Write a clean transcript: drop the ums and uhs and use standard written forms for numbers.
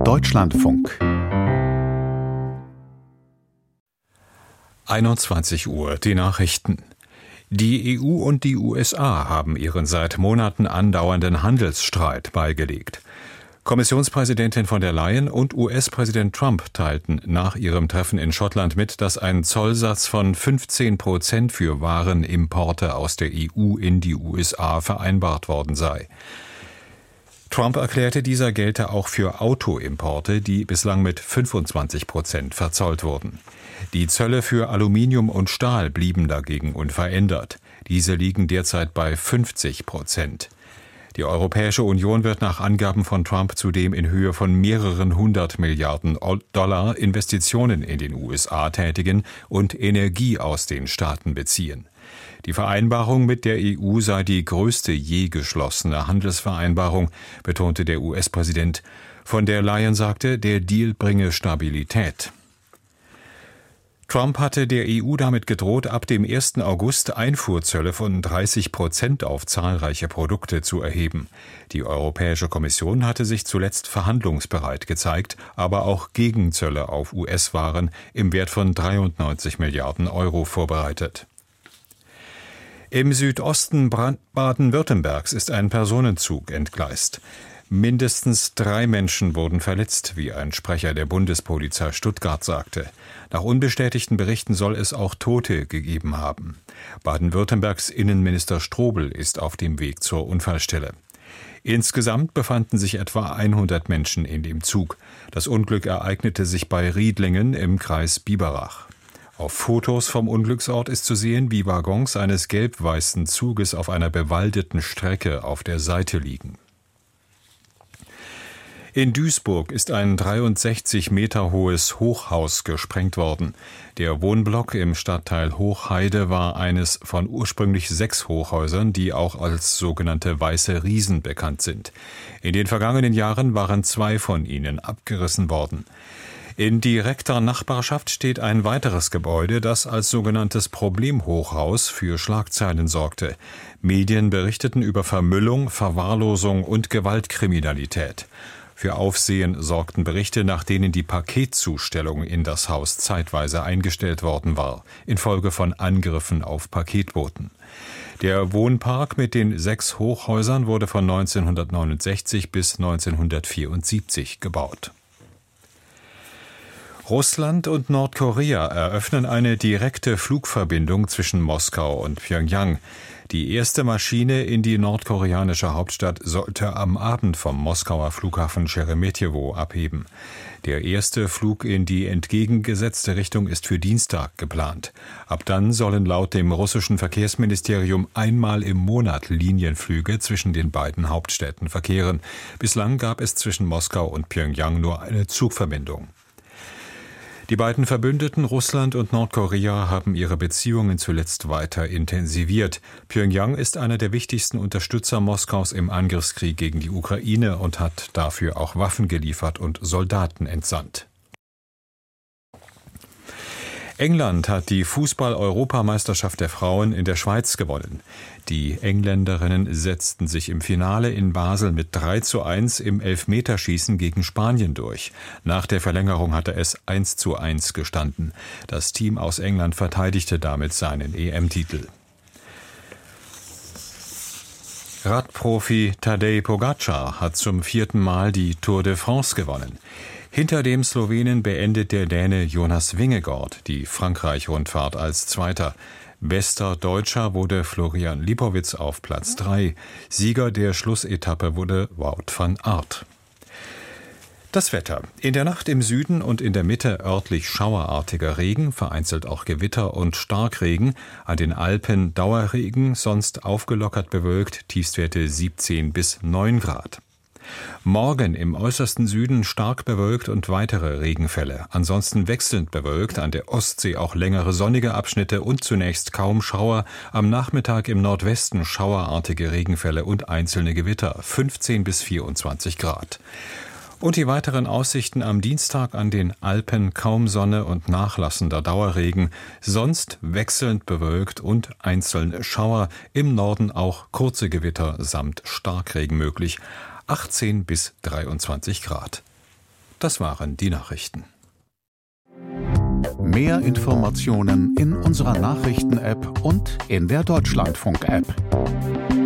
Deutschlandfunk 21 Uhr, die Nachrichten. Die EU und die USA haben ihren seit Monaten andauernden Handelsstreit beigelegt. Kommissionspräsidentin von der Leyen und US-Präsident Trump teilten nach ihrem Treffen in Schottland mit, dass ein Zollsatz von 15% für Warenimporte aus der EU in die USA vereinbart worden sei. Trump erklärte, dieser gelte auch für Autoimporte, die bislang mit 25% verzollt wurden. Die Zölle für Aluminium und Stahl blieben dagegen unverändert. Diese liegen derzeit bei 50%. Die Europäische Union wird nach Angaben von Trump zudem in Höhe von mehreren 100 Milliarden Dollar Investitionen in den USA tätigen und Energie aus den Staaten beziehen. Die Vereinbarung mit der EU sei die größte je geschlossene Handelsvereinbarung, betonte der US-Präsident. Von der Leyen sagte, der Deal bringe Stabilität. Trump hatte der EU damit gedroht, ab dem 1. August Einfuhrzölle von 30% auf zahlreiche Produkte zu erheben. Die Europäische Kommission hatte sich zuletzt verhandlungsbereit gezeigt, aber auch Gegenzölle auf US-Waren im Wert von 93 Milliarden Euro vorbereitet. Im Südosten Baden-Württembergs ist ein Personenzug entgleist. Mindestens 3 Menschen wurden verletzt, wie ein Sprecher der Bundespolizei Stuttgart sagte. Nach unbestätigten Berichten soll es auch Tote gegeben haben. Baden-Württembergs Innenminister Strobel ist auf dem Weg zur Unfallstelle. Insgesamt befanden sich etwa 100 Menschen in dem Zug. Das Unglück ereignete sich bei Riedlingen im Kreis Biberach. Auf Fotos vom Unglücksort ist zu sehen, wie Waggons eines gelb-weißen Zuges auf einer bewaldeten Strecke auf der Seite liegen. In Duisburg ist ein 63 Meter hohes Hochhaus gesprengt worden. Der Wohnblock im Stadtteil Hochheide war eines von ursprünglich 6 Hochhäusern, die auch als sogenannte Weiße Riesen bekannt sind. In den vergangenen Jahren waren 2 von ihnen abgerissen worden. In direkter Nachbarschaft steht ein weiteres Gebäude, das als sogenanntes Problemhochhaus für Schlagzeilen sorgte. Medien berichteten über Vermüllung, Verwahrlosung und Gewaltkriminalität. Für Aufsehen sorgten Berichte, nach denen die Paketzustellung in das Haus zeitweise eingestellt worden war, infolge von Angriffen auf Paketboten. Der Wohnpark mit den 6 Hochhäusern wurde von 1969 bis 1974 gebaut. Russland und Nordkorea eröffnen eine direkte Flugverbindung zwischen Moskau und Pjöngjang. Die erste Maschine in die nordkoreanische Hauptstadt sollte am Abend vom Moskauer Flughafen Scheremetjewo abheben. Der erste Flug in die entgegengesetzte Richtung ist für Dienstag geplant. Ab dann sollen laut dem russischen Verkehrsministerium einmal im Monat Linienflüge zwischen den beiden Hauptstädten verkehren. Bislang gab es zwischen Moskau und Pjöngjang nur eine Zugverbindung. Die beiden Verbündeten Russland und Nordkorea haben ihre Beziehungen zuletzt weiter intensiviert. Pjöngjang ist einer der wichtigsten Unterstützer Moskaus im Angriffskrieg gegen die Ukraine und hat dafür auch Waffen geliefert und Soldaten entsandt. England hat die Fußball-Europameisterschaft der Frauen in der Schweiz gewonnen. Die Engländerinnen setzten sich im Finale in Basel mit 3:1 im Elfmeterschießen gegen Spanien durch. Nach der Verlängerung hatte es 1:1 gestanden. Das Team aus England verteidigte damit seinen EM-Titel. Radprofi Tadej Pogačar hat zum 4. Mal die Tour de France gewonnen. Hinter dem Slowenen beendet der Däne Jonas Vingegaard die Frankreich-Rundfahrt als Zweiter. Bester Deutscher wurde Florian Lipowitz auf Platz 3. Sieger der Schlussetappe wurde Wout van Aert. Das Wetter. In der Nacht im Süden und in der Mitte örtlich schauerartiger Regen, vereinzelt auch Gewitter und Starkregen. An den Alpen Dauerregen, sonst aufgelockert bewölkt, Tiefstwerte 17 bis 9 Grad. Morgen im äußersten Süden stark bewölkt und weitere Regenfälle. Ansonsten wechselnd bewölkt, an der Ostsee auch längere sonnige Abschnitte und zunächst kaum Schauer. Am Nachmittag im Nordwesten schauerartige Regenfälle und einzelne Gewitter, 15 bis 24 Grad. Und die weiteren Aussichten am Dienstag an den Alpen: kaum Sonne und nachlassender Dauerregen, sonst wechselnd bewölkt und einzelne Schauer, im Norden auch kurze Gewitter samt Starkregen möglich, 18 bis 23 Grad. Das waren die Nachrichten. Mehr Informationen in unserer Nachrichten-App und in der Deutschlandfunk-App.